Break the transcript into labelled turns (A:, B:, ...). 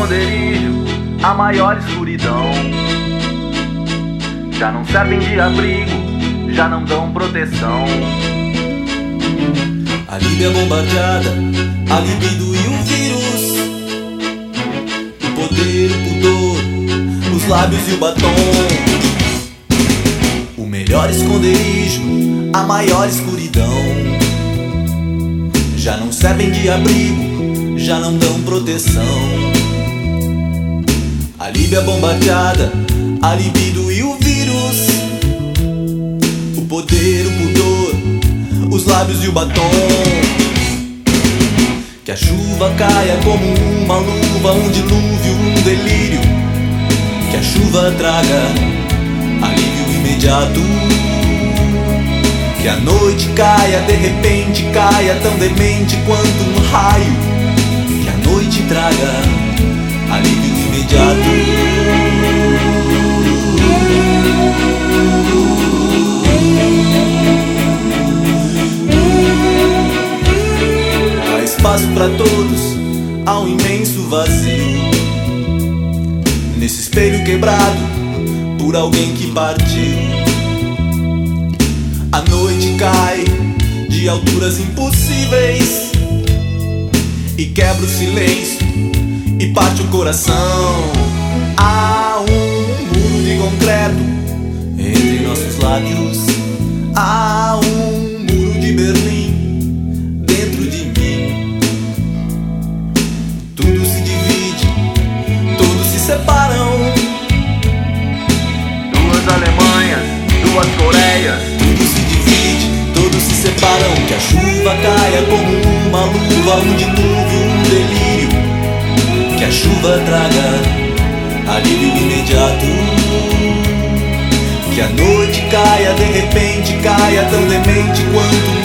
A: esconderijo, a maior escuridão. Já não servem de abrigo, já não dão proteção.
B: A Líbia bombardeada, a libido e o vírus, o poder, o pudor, os lábios e o batom. O melhor esconderijo, a maior escuridão. Já não servem de abrigo, já não dão proteção. A Líbia bombardeada, a libido e o vírus, o poder, o pudor, os lábios e o batom. Que a chuva caia como uma luva, um dilúvio, um delírio. Que a chuva traga alívio imediato. Que a noite caia, de repente caia, tão demente quanto um raio. Que a noite traga alívio imediato. Há espaço para todos, há um imenso vazio. Nesse espelho quebrado por alguém que partiu. A noite cai de alturas impossíveis e quebra o silêncio e parte o coração. Há um muro de concreto entre nossos lábios. Há um muro de Berlim dentro de mim. Tudo se divide, todos se separam.
A: Duas Alemanhas, duas Coreias.
B: Tudo se divide, todos se separam. Que a chuva caia como uma luva, um dilúvio, um delírio. Que a chuva traga alívio imediato. Que a noite caia, de repente caia, tão demente quanto